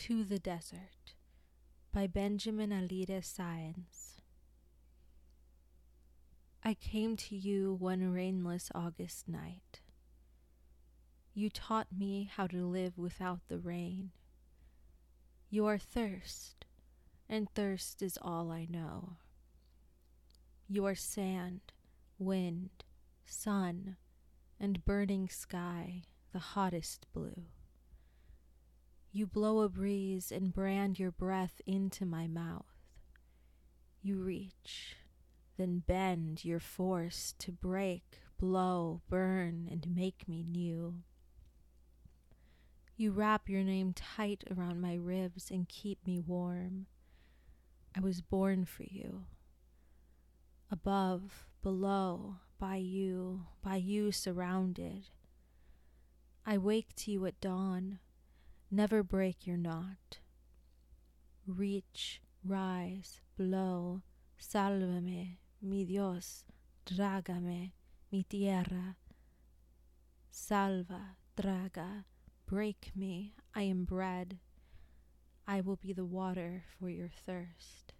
To the Desert by Benjamin Alire Sáenz. I came to you one rainless August night. You taught me how to live without the rain. You are thirst, and thirst is all I know. You are sand, wind, sun, and burning sky, the hottest blue. You blow a breeze and brand your breath into my mouth. You reach, then bend your force to break, blow, burn, and make me new. You wrap your name tight around my ribs and keep me warm. I was born for you. Above, below, by you surrounded. I wake to you at dawn. Never break your knot. Reach, rise, blow, sálvame, mi Dios, trágame, mi tierra. Salva, traga, break me, I am bread. I will be the water for your thirst.